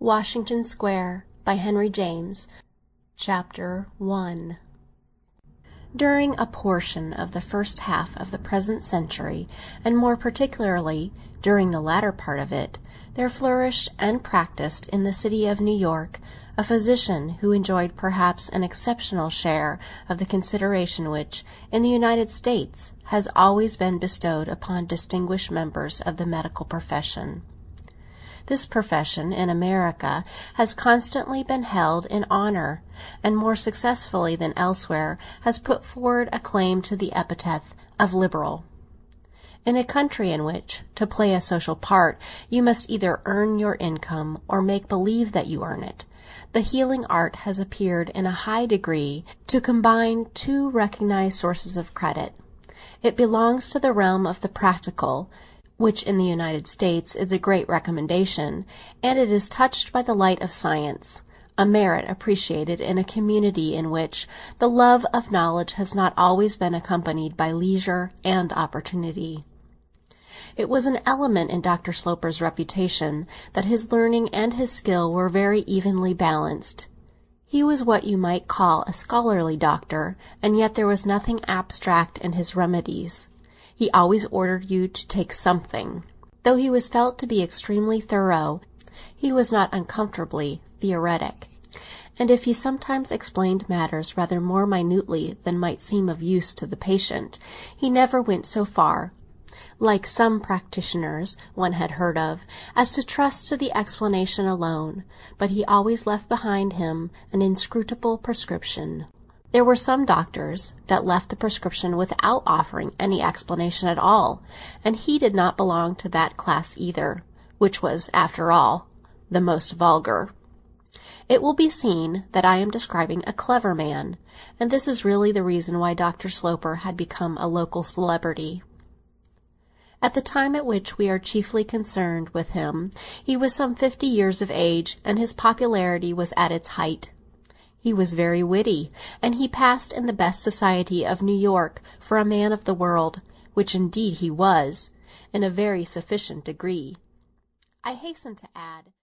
Washington Square, by Henry James. Chapter 1. During a portion of the first half of the present century, and more particularly during the latter part of it, there flourished and practised in the city of New York a physician who enjoyed perhaps an exceptional share of the consideration which, in the United States, has always been bestowed upon distinguished members of the medical profession. This profession in America has constantly been held in honor, and more successfully than elsewhere has put forward a claim to the epithet of liberal. In a country in which, to play a social part, you must either earn your income or make believe that you earn it, the healing art has appeared in a high degree to combine two recognized sources of credit. It belongs to the realm of the practical, which in the United States is a great recommendation, and it is touched by the light of science, a merit appreciated in a community in which the love of knowledge has not always been accompanied by leisure and opportunity. It was an element in Dr. Sloper's reputation that his learning and his skill were very evenly balanced. He was what you might call a scholarly doctor, and yet there was nothing abstract in his remedies. He always ordered you to take something. Though he was felt to be extremely thorough, he was not uncomfortably theoretic, and if he sometimes explained matters rather more minutely than might seem of use to the patient, he never went so far, like some practitioners one had heard of, as to trust to the explanation alone, but he always left behind him an inscrutable prescription. There were some doctors that left the prescription without offering any explanation at all, and he did not belong to that class either, which was, after all, the most vulgar. It will be seen that I am describing a clever man, and this is really the reason why Dr. Sloper had become a local celebrity. At the time at which we are chiefly concerned with him, he was some 50 years of age, and his popularity was at its height. He was very witty, and he passed in the best society of New York for a man of the world, which indeed he was, in a very sufficient degree. I hasten to add